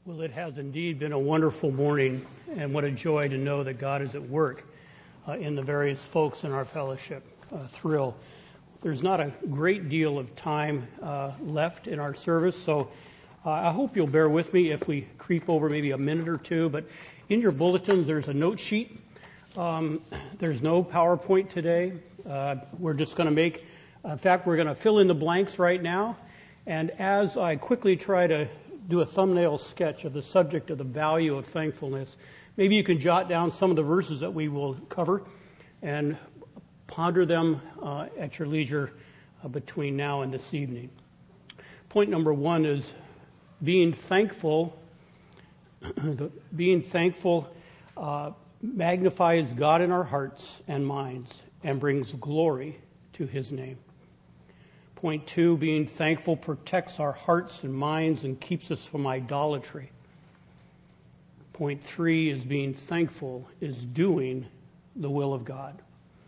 Well, it has indeed been a wonderful morning, and what a joy to know that God is at work in the various folks in our fellowship. Thrill. There's not a great deal of time left in our service, so I hope you'll bear with me if we creep over maybe a minute or two. But in your bulletins, there's a note sheet. There's no PowerPoint today. We're just going to we're going to fill in the blanks right now. And as I quickly try to do a thumbnail sketch of the subject of the value of thankfulness, maybe you can jot down some of the verses that we will cover and ponder them at your leisure between now and this evening. Point number one is being thankful. Being thankful magnifies God in our hearts and minds and brings glory to His name. Point two, being thankful protects our hearts and minds and keeps us from idolatry. Point three is being thankful is doing the will of God.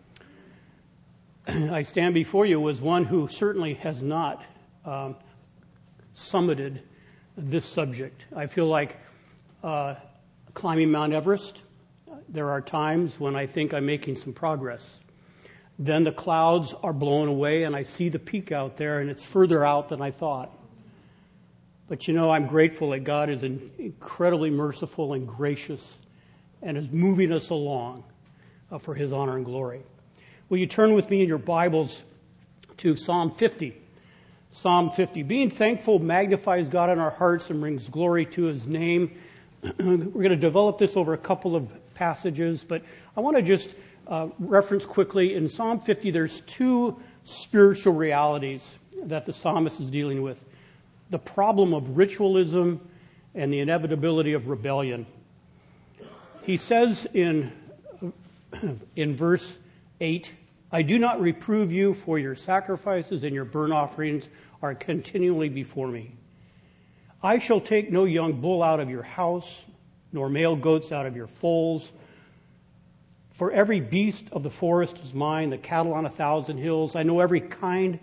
I stand before you as one who certainly has not summited this subject. I feel like climbing Mount Everest. There are times when I think I'm making some progress. Then the clouds are blown away and I see the peak out there and it's further out than I thought. But I'm grateful that God is incredibly merciful and gracious and is moving us along for His honor and glory. Will you turn with me in your Bibles to Psalm 50? Psalm 50. Being thankful magnifies God in our hearts and brings glory to His name. We're going to develop this over a couple of passages, but I want to just reference quickly. In Psalm 50, there's two spiritual realities that the psalmist is dealing with. The problem of ritualism and the inevitability of rebellion. He says in verse 8, I do not reprove you, for your sacrifices and your burnt offerings are continually before me. I shall take no young bull out of your house, nor male goats out of your folds. For every beast of the forest is mine, the cattle on 1,000 hills. I know every bird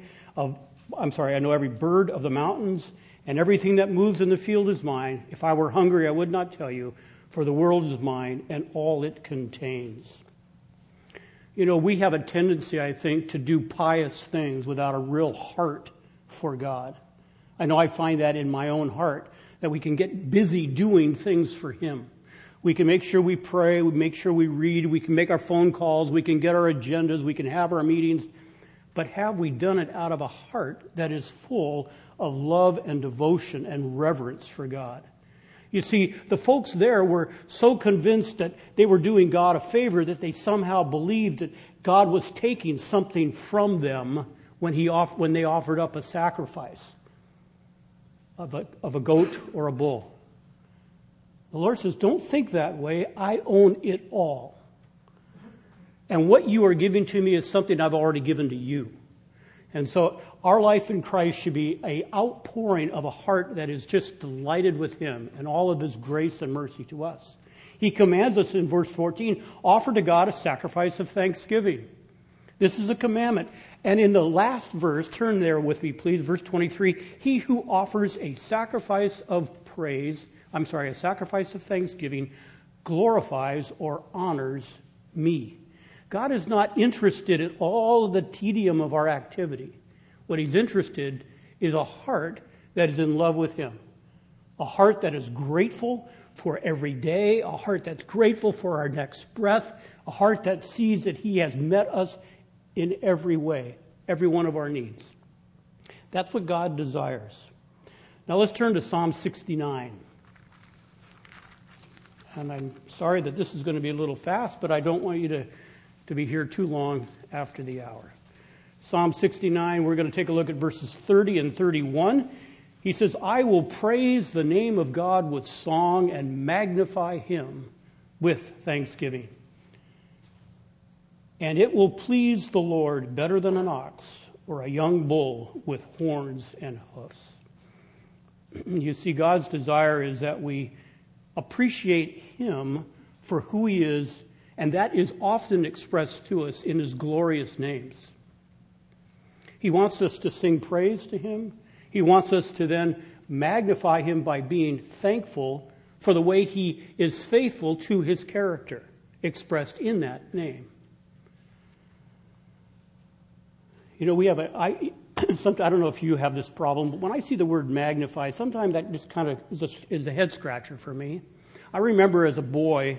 of the mountains, and everything that moves in the field is mine. If I were hungry, I would not tell you, for the world is mine and all it contains. We have a tendency, I think, to do pious things without a real heart for God. I know I find that in my own heart, that we can get busy doing things for Him. We can make sure we pray, we make sure we read, we can make our phone calls, we can get our agendas, we can have our meetings. But have we done it out of a heart that is full of love and devotion and reverence for God? You see, the folks there were so convinced that they were doing God a favor that they somehow believed that God was taking something from them when they offered up a sacrifice of a goat or a bull. The Lord says, don't think that way. I own it all. And what you are giving to me is something I've already given to you. And so our life in Christ should be an outpouring of a heart that is just delighted with Him and all of His grace and mercy to us. He commands us in verse 14, offer to God a sacrifice of thanksgiving. This is a commandment. And in the last verse, turn there with me, please, verse 23, he who offers a sacrifice of thanksgiving glorifies or honors me. God is not interested in all the tedium of our activity. What He's interested is a heart that is in love with Him. A heart that is grateful for every day. A heart that's grateful for our next breath. A heart that sees that He has met us in every way, every one of our needs. That's what God desires. Now let's turn to Psalm 69. And I'm sorry that this is going to be a little fast, but I don't want you to be here too long after the hour. Psalm 69, we're going to take a look at verses 30 and 31. He says, I will praise the name of God with song and magnify Him with thanksgiving. And it will please the Lord better than an ox or a young bull with horns and hoofs. You see, God's desire is that we appreciate Him for who He is, and that is often expressed to us in His glorious names. He wants us to sing praise to Him. He wants us to then magnify him by being thankful for the way he is faithful to his character expressed in that name. You know, I don't know if you have this problem, but when I see the word magnify, sometimes that just kind of is a head scratcher for me. I remember as a boy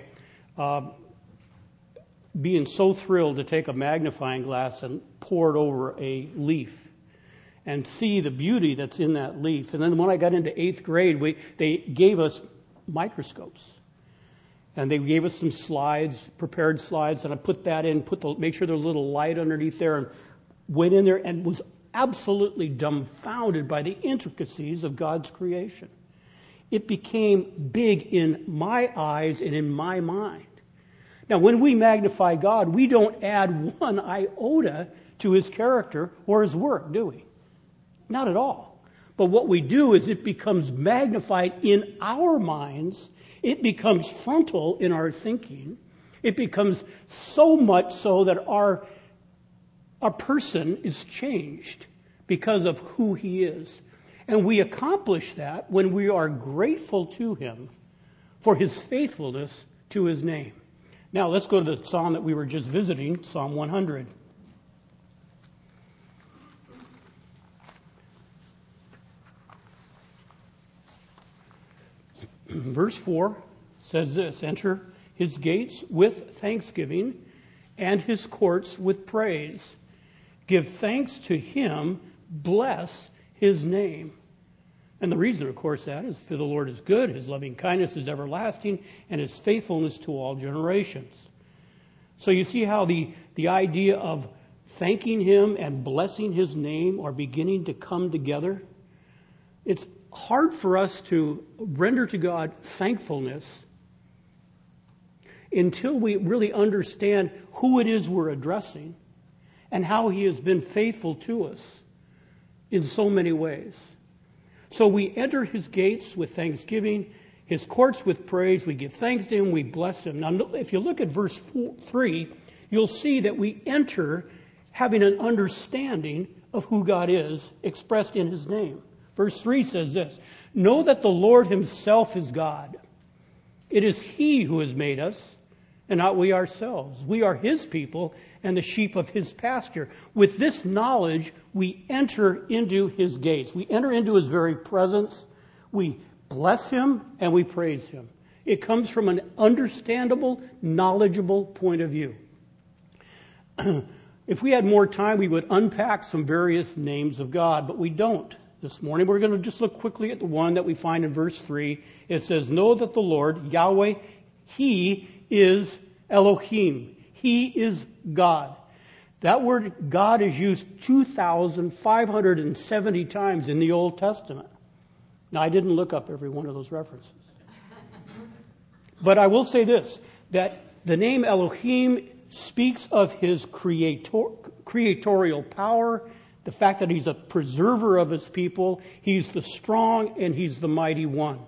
being so thrilled to take a magnifying glass and pour it over a leaf and see the beauty that's in that leaf. And then when I got into 8th grade, they gave us microscopes. And they gave us some slides, prepared slides, and I put that in, make sure there's a little light underneath there, and went in there and was absolutely dumbfounded by the intricacies of God's creation. It became big in my eyes and in my mind. Now, when we magnify God, we don't add one iota to his character or his work, do we? Not at all. But what we do is it becomes magnified in our minds. It becomes frontal in our thinking. It becomes so much so that our person is changed because of who he is. And we accomplish that when we are grateful to him for his faithfulness to his name. Now let's go to the psalm that we were just visiting, Psalm 100. Verse 4 says this: enter his gates with thanksgiving and his courts with praise. Give thanks to him, bless his name. And the reason, of course, that is for the Lord is good, his loving kindness is everlasting, and his faithfulness to all generations. So you see how the idea of thanking him and blessing his name are beginning to come together? It's hard for us to render to God thankfulness until we really understand who it is we're addressing and how he has been faithful to us in so many ways. So we enter his gates with thanksgiving, his courts with praise. We give thanks to him, we bless him. Now, if you look at verse 3, you'll see that we enter having an understanding of who God is expressed in his name. Verse 3 says this: know that the Lord himself is God. It is he who has made us, and not we ourselves. We are his people and the sheep of his pasture. With this knowledge, we enter into his gates. We enter into his very presence. We bless him and we praise him. It comes from an understandable, knowledgeable point of view. If we had more time, we would unpack some various names of God, but we don't. This morning, we're going to just look quickly at the one that we find in verse 3. It says, know that the Lord, Yahweh, he is Elohim. He is God. That word God is used 2,570 times in the Old Testament. Now, I didn't look up every one of those references. But I will say this, that the name Elohim speaks of his creatorial power, the fact that he's a preserver of his people. He's the strong and he's the mighty one.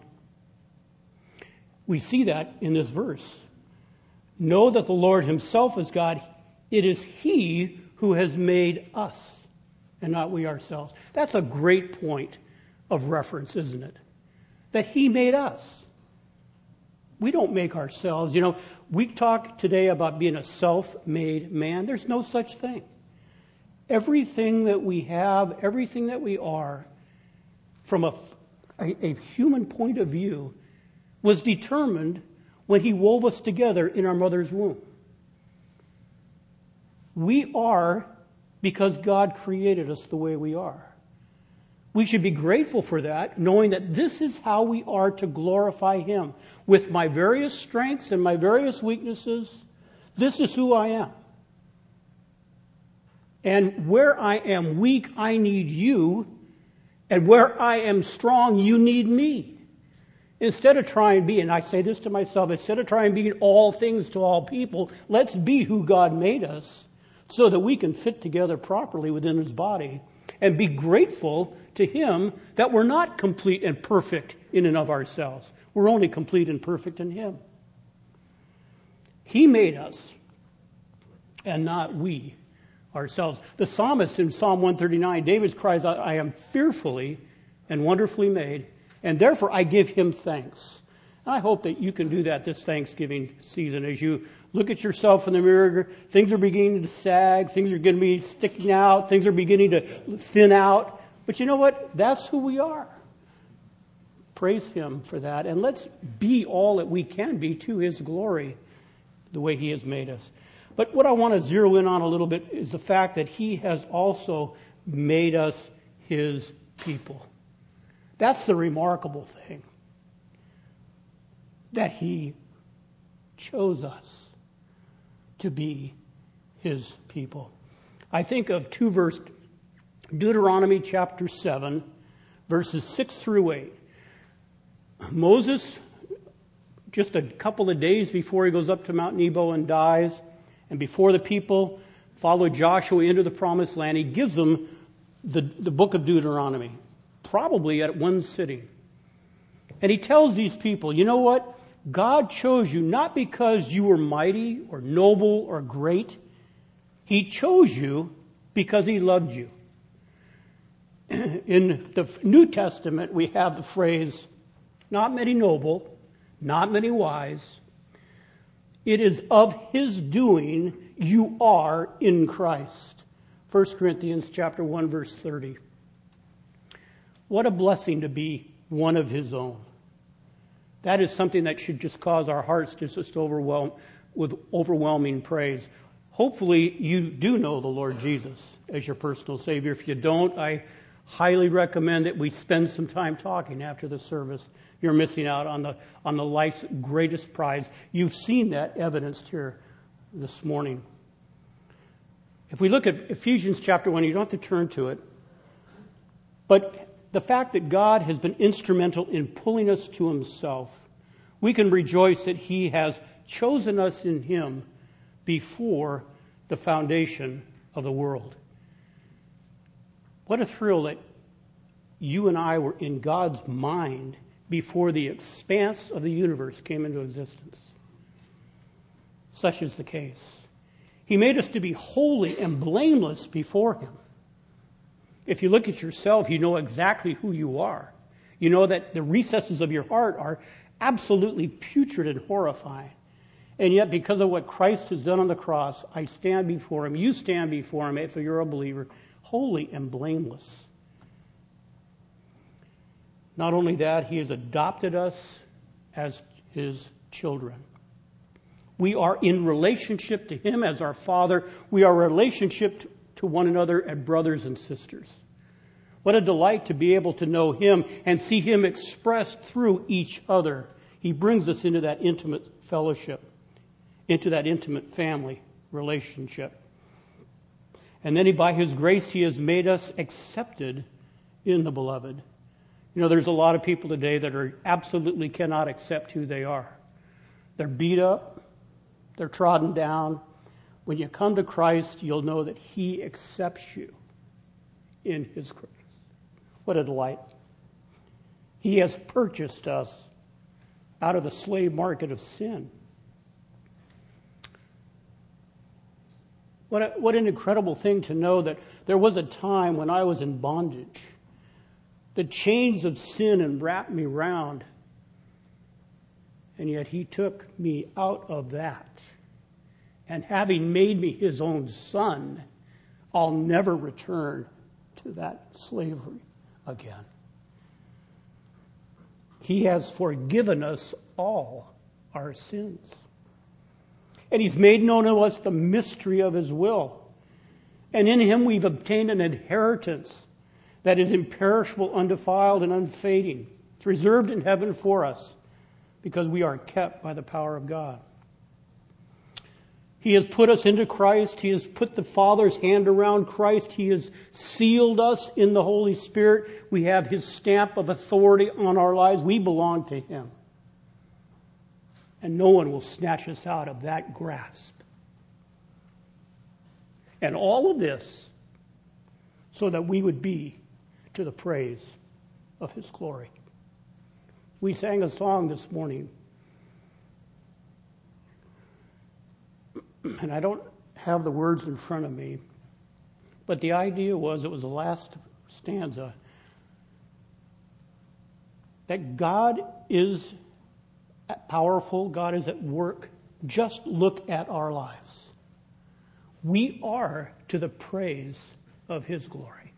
We see that in this verse. Know that the Lord himself is God. It is he who has made us and not we ourselves. That's a great point of reference, isn't it? That he made us. We don't make ourselves. You know, we talk today about being a self-made man. There's no such thing. Everything that we have, everything that we are, from a human point of view, was determined when he wove us together in our mother's womb. We are because God created us the way we are. We should be grateful for that, knowing that this is how we are to glorify him. With my various strengths and my various weaknesses, this is who I am. And where I am weak, I need you. And where I am strong, you need me. Instead of trying to be, and I say this to myself, instead of trying to be all things to all people, let's be who God made us so that we can fit together properly within his body and be grateful to him that we're not complete and perfect in and of ourselves. We're only complete and perfect in him. He made us and not we ourselves. The psalmist in Psalm 139, David cries out, I am fearfully and wonderfully made, and therefore I give him thanks. And I hope that you can do that this Thanksgiving season as you look at yourself in the mirror. Things are beginning to sag. Things are going to be sticking out. Things are beginning to thin out. But you know what? That's who we are. Praise him for that. And let's be all that we can be to his glory, the way he has made us. But what I want to zero in on a little bit is the fact that he has also made us his people. That's the remarkable thing. That he chose us to be his people. I think of two verses, Deuteronomy chapter 7, verses 6 through 8. Moses, just a couple of days before he goes up to Mount Nebo and dies, and before the people follow Joshua into the promised land, he gives them the book of Deuteronomy, probably at one sitting. And he tells these people, you know what? God chose you not because you were mighty or noble or great. He chose you because he loved you. In the New Testament, we have the phrase, not many noble, not many wise. It is of his doing you are in Christ. 1 Corinthians chapter 1, verse 30. What a blessing to be one of his own. That is something that should just cause our hearts to just overwhelm with overwhelming praise. Hopefully you do know the Lord Jesus as your personal Savior. If you don't, I highly recommend that we spend some time talking after the service. You're missing out on the life's greatest prize. You've seen that evidenced here this morning. If we look at Ephesians chapter 1, you don't have to turn to it, but the fact that God has been instrumental in pulling us to himself, we can rejoice that he has chosen us in him before the foundation of the world. What a thrill that you and I were in God's mind before the expanse of the universe came into existence. Such is the case. He made us to be holy and blameless before him. If you look at yourself, you know exactly who you are. You know that the recesses of your heart are absolutely putrid and horrifying. And yet, because of what Christ has done on the cross, I stand before him. You stand before him, if you're a believer, holy and blameless. Not only that, he has adopted us as his children. We are in relationship to him as our Father. We are in relationship to one another as brothers and sisters. What a delight to be able to know him and see him expressed through each other. He brings us into that intimate fellowship, into that intimate family relationship. And then by his grace, he has made us accepted in the beloved. You know, there's a lot of people today that are absolutely cannot accept who they are. They're beat up. They're trodden down. When you come to Christ, you'll know that he accepts you in his grace. What a delight. He has purchased us out of the slave market of sin. What an incredible thing to know that there was a time when I was in bondage. The chains of sin and wrapped me round. And yet he took me out of that. And having made me his own son, I'll never return to that slavery again. He has forgiven us all our sins. And he's made known to us the mystery of his will. And in him we've obtained an inheritance that is imperishable, undefiled, and unfading. It's reserved in heaven for us because we are kept by the power of God. He has put us into Christ. He has put the Father's hand around Christ. He has sealed us in the Holy Spirit. We have his stamp of authority on our lives. We belong to him. And no one will snatch us out of that grasp. And all of this so that we would be to the praise of his glory. We sang a song this morning. And I don't have the words in front of me, but the idea was, it was the last stanza. that God is powerful, God is at work. Just look at our lives. We are to the praise of His glory.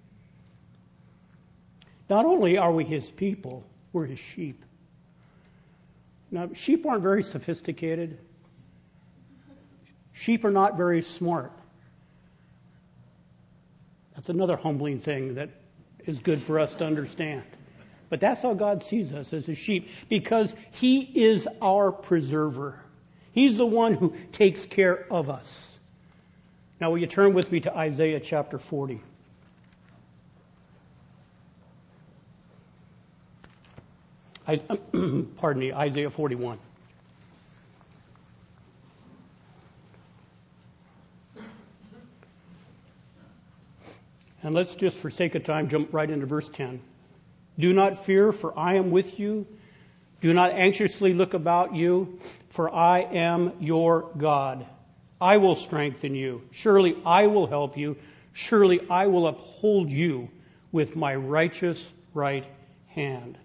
Not only are we His people, we're His sheep. Now, sheep aren't very sophisticated. Sheep are not very smart. That's another humbling thing that is good for us to understand. But that's how God sees us, as His sheep, because He is our preserver. He's the one who takes care of us. Now, will you turn with me to Isaiah chapter 40? Pardon me, Isaiah 41. And let's just, for sake of time, jump right into verse 10. Do not fear, for I am with you. Do not anxiously look about you, for I am your God. I will strengthen you. Surely I will help you. Surely I will uphold you with my righteous right hand.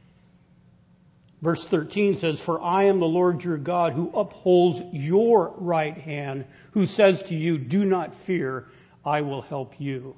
Verse 13 says, for I am the Lord your God who upholds your right hand, who says to you, do not fear, I will help you.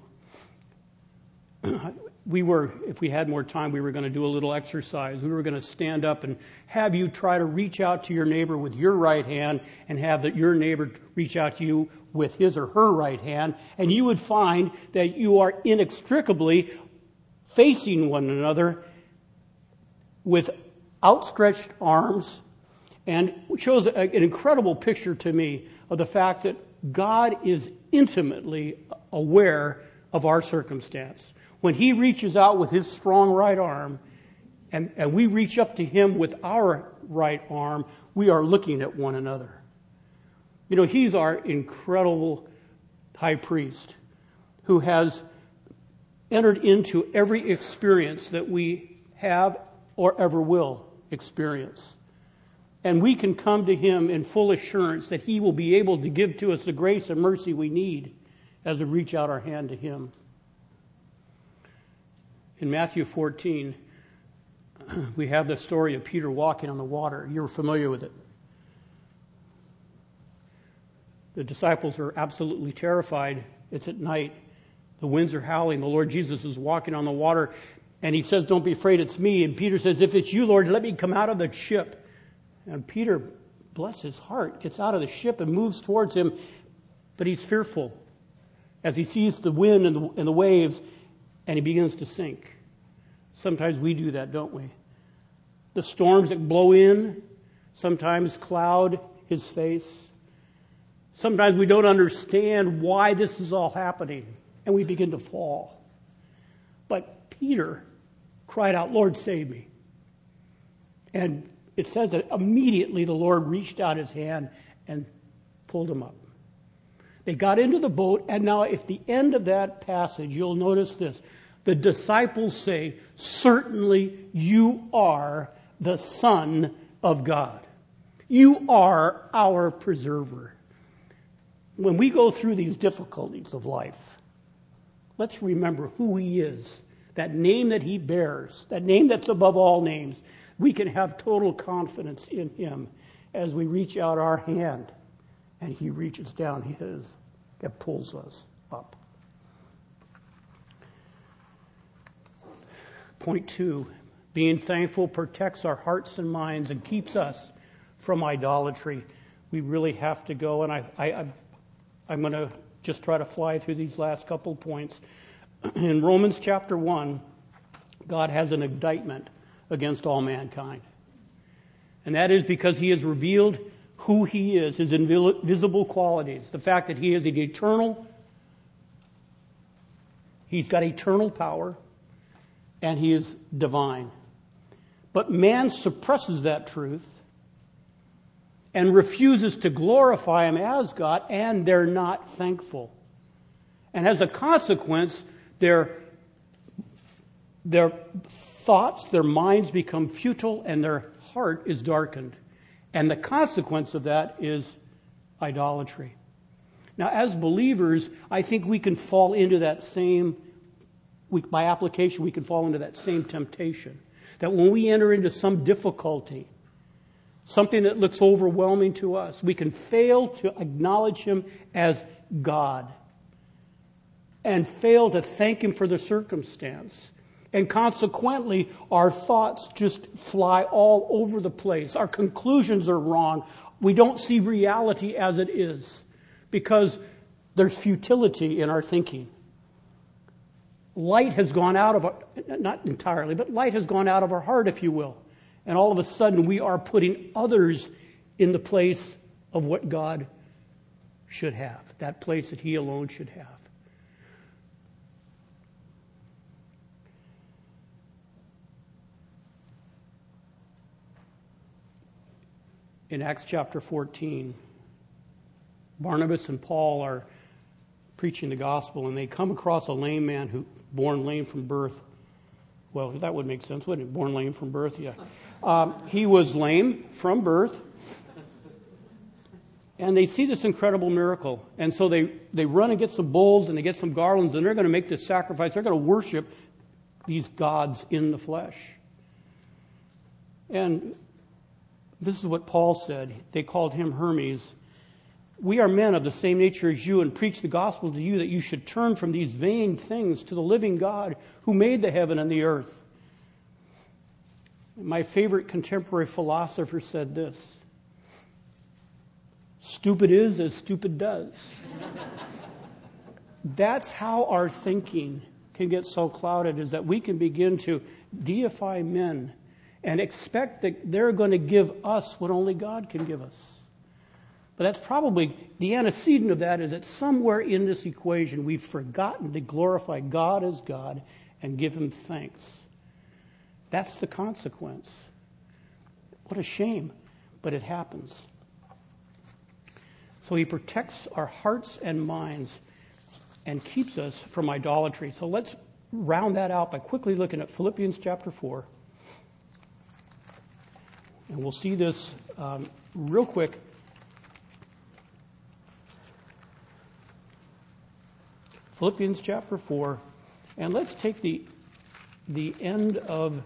If we had more time, we were going to do a little exercise. We were going to stand up and have you try to reach out to your neighbor with your right hand and have your neighbor reach out to you with his or her right hand. And you would find that you are inextricably facing one another with outstretched arms, and it shows an incredible picture to me of the fact that God is intimately aware of our circumstance. When He reaches out with His strong right arm, and we reach up to Him with our right arm, we are looking at one another. You know, He's our incredible high priest who has entered into every experience that we have or ever will experience. And we can come to Him in full assurance that He will be able to give to us the grace and mercy we need as we reach out our hand to Him. In Matthew 14, we have the story of Peter walking on the water. You're familiar with it. The disciples are absolutely terrified. It's at night. The winds are howling. The Lord Jesus is walking on the water, and He says, don't be afraid, it's me. And Peter says, if it's you, Lord, let me come out of the ship. And Peter, bless his heart, gets out of the ship and moves towards Him, but he's fearful as he sees the wind and the waves, and he begins to sink. Sometimes we do that, don't we? The storms that blow in sometimes cloud his face. Sometimes we don't understand why this is all happening, and we begin to fall. But Peter cried out, Lord, save me. And it says that immediately the Lord reached out His hand and pulled him up. They got into the boat, and now at the end of that passage, you'll notice this. The disciples say, certainly you are the Son of God. You are our preserver. When we go through these difficulties of life, let's remember who He is, that name that He bears, that name that's above all names. We can have total confidence in Him as we reach out our hand and He reaches down His and pulls us up. Point 2, being thankful protects our hearts and minds and keeps us from idolatry. We really have to go, and I'm going to just try to fly through these last couple of points. In Romans chapter 1, God has an indictment against all mankind. And that is because He has revealed who He is, His invisible qualities, the fact that He is an eternal, He's got eternal power, and He is divine. But man suppresses that truth and refuses to glorify Him as God, and they're not thankful. And as a consequence, their thoughts, their minds become futile, and their heart is darkened. And the consequence of that is idolatry. Now, as believers, I think we can fall into that same, by application, we can fall into that same temptation. that when we enter into some difficulty, something that looks overwhelming to us, we can fail to acknowledge Him as God and fail to thank Him for the circumstance. And consequently, our thoughts just fly all over the place. Our conclusions are wrong. We don't see reality as it is because there's futility in our thinking. Light has gone out of our, not entirely, but light has gone out of our heart, if you will. And all of a sudden we are putting others in the place of what God should have, that place that He alone should have. In Acts chapter 14, Barnabas and Paul are preaching the gospel, and they come across a lame man who born lame from birth. Well, that would make sense, wouldn't it? Born lame from birth, yeah. He was lame from birth, and they see this incredible miracle. And so they run and get some bulls and they get some garlands, and they're going to make this sacrifice. They're going to worship these gods in the flesh. And this is what Paul said. They called him Hermes. We are men of the same nature as you and preach the gospel to you that you should turn from these vain things to the living God who made the heaven and the earth. My favorite contemporary philosopher said this: stupid is as stupid does. That's how our thinking can get so clouded, is that we can begin to deify men and expect that they're going to give us what only God can give us. But that's probably, the antecedent of that is that somewhere in this equation we've forgotten to glorify God as God and give Him thanks. That's the consequence. What a shame, but it happens. So He protects our hearts and minds and keeps us from idolatry. So let's round that out by quickly looking at Philippians chapter 4. And we'll see this real quick. Philippians chapter 4. And let's take the end of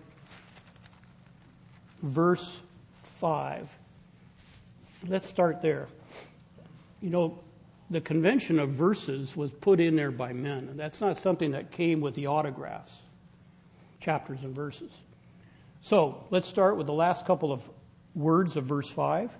verse 5. Let's start there. You know, the convention of verses was put in there by men. And that's not something that came with the autographs, chapters and verses. So let's start with the last couple of words of verse 5.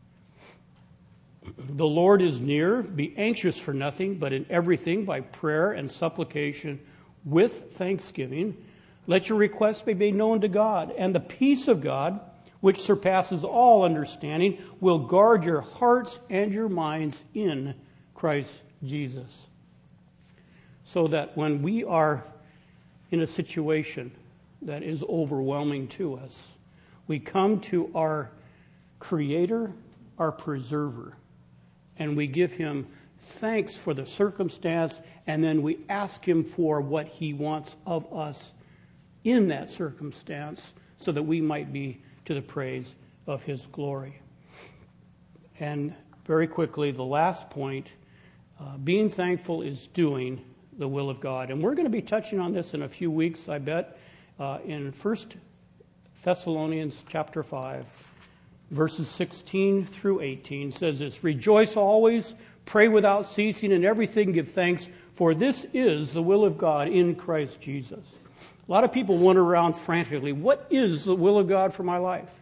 The Lord is near. Be anxious for nothing, but in everything by prayer and supplication with thanksgiving, let your requests be made known to God. And the peace of God, which surpasses all understanding, will guard your hearts and your minds in Christ Jesus. So that when we are in a situation that is overwhelming to us, we come to our Creator, our Preserver, and we give Him thanks for the circumstance, and then we ask Him for what He wants of us in that circumstance so that we might be to the praise of His glory. And very quickly, the last point, being thankful is doing the will of God. And we're going to be touching on this in a few weeks, I bet, in 1 Thessalonians chapter 5, verses 16 through 18 says this: Rejoice always, pray without ceasing, in everything give thanks, for this is the will of God in Christ Jesus. A lot of people wander around frantically. What is the will of God for my life?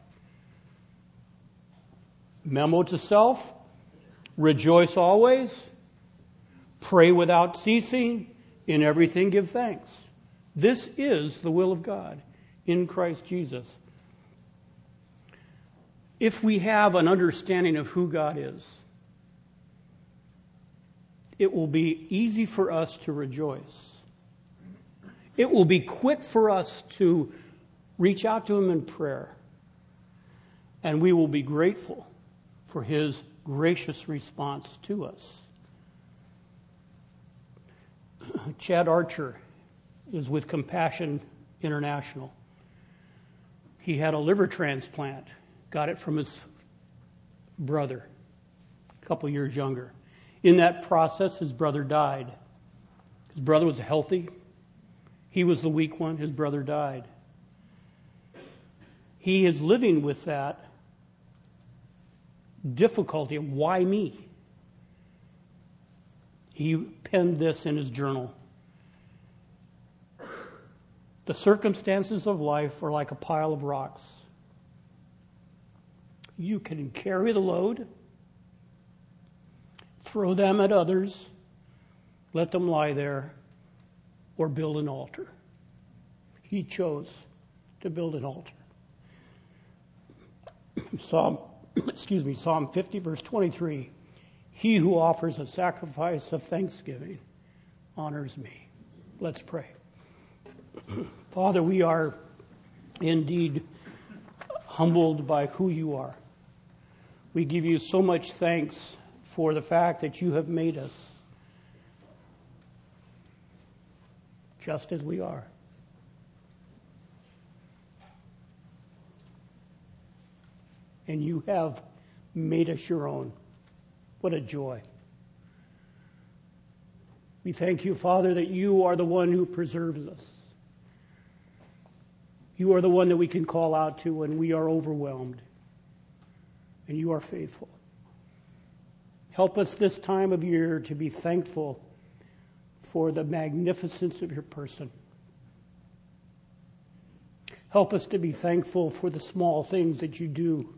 Memo to self: rejoice always, pray without ceasing, in everything give thanks. This is the will of God in Christ Jesus. If we have an understanding of who God is, it will be easy for us to rejoice. It will be quick for us to reach out to Him in prayer. And we will be grateful for His gracious response to us. Chad Archer is with Compassion International. He had a liver transplant, got it from his brother, a couple years younger. In that process, his brother died. His brother was healthy. He was the weak one. His brother died. he is living with that difficulty of why me? He penned this in his journal. The circumstances of life are like a pile of rocks. You can carry the load, throw them at others, let them lie there, or build an altar. He chose to build an altar. Psalm 50, verse 23. He who offers a sacrifice of thanksgiving honors me. Let's pray. Father, we are indeed humbled by who you are. We give you so much thanks for the fact that you have made us just as we are. And you have made us your own. What a joy. We thank you, Father, that you are the one who preserves us. You are the one that we can call out to when we are overwhelmed. And you are faithful. Help us this time of year to be thankful for the magnificence of your person. Help us to be thankful for the small things that you do.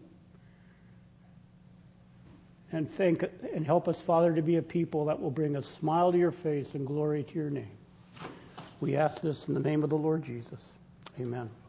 And help us, Father, to be a people that will bring a smile to your face and glory to your name. We ask this in the name of the Lord Jesus. Amen.